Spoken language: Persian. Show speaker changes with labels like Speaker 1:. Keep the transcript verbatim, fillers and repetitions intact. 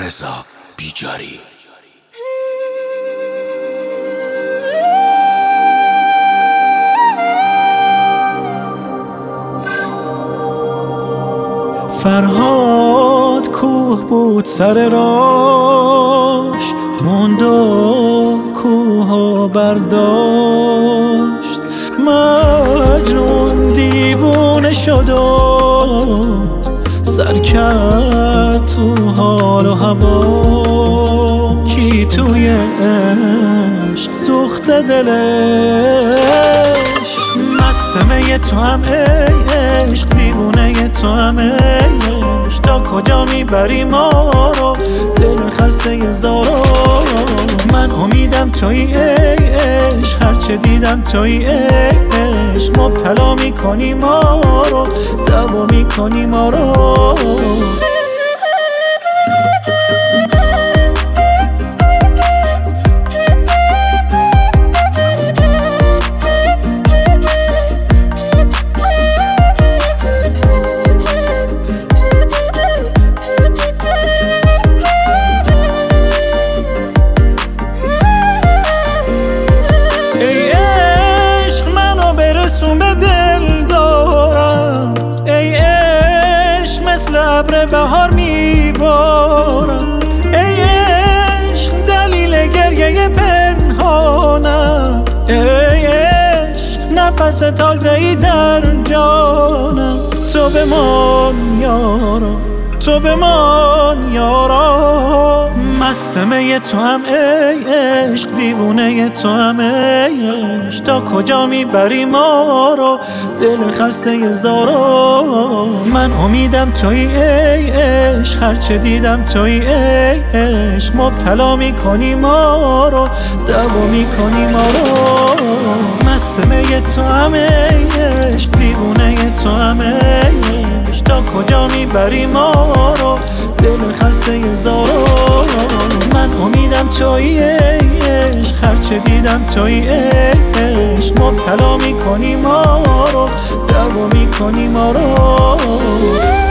Speaker 1: رضا بیجاری.
Speaker 2: فرهاد کوه بود سر راش، موند و کوه برداشت. مجنون دیوونه شد و سر کرد تو حال و هوا. کی توی عشق سوخته دلش، مستمه تو هم ای عشق، دیوونه تو هم ای عشق. تا کجا میبری ما رو دل خسته زارو؟ من امیدم توی ای عشق، هرچه دیدم توی ای عشق. مبتلا میکنی ما رو، دوا میکنی ما رو. به دل دارم ای عشق، مثل ابر بهار میبارم. ای عشق دلیل گریه پنهانم. ای عشق نفس تازه‌ای در جانم. تو بمان یارا، تو بمان یارا. مستمه تو هم ای عشق، دیوونه تو هم ای عشق. تا کجا میبری ما رو دل خسته زارو؟ من امیدم توی ای عشق، هرچه دیدم توی ای عشق. مبتلا میکنی ما رو، دوا میکنی ما رو. مستمه تو هم ای عشق، دیوونه تو هم ای عشق. تا کجا میبری ما رو دل خسته زارو؟ من امیدم توی عشق، هرچه دیدم توی عشق. مبتلا میکنی ما رو، دوا میکنی ما رو.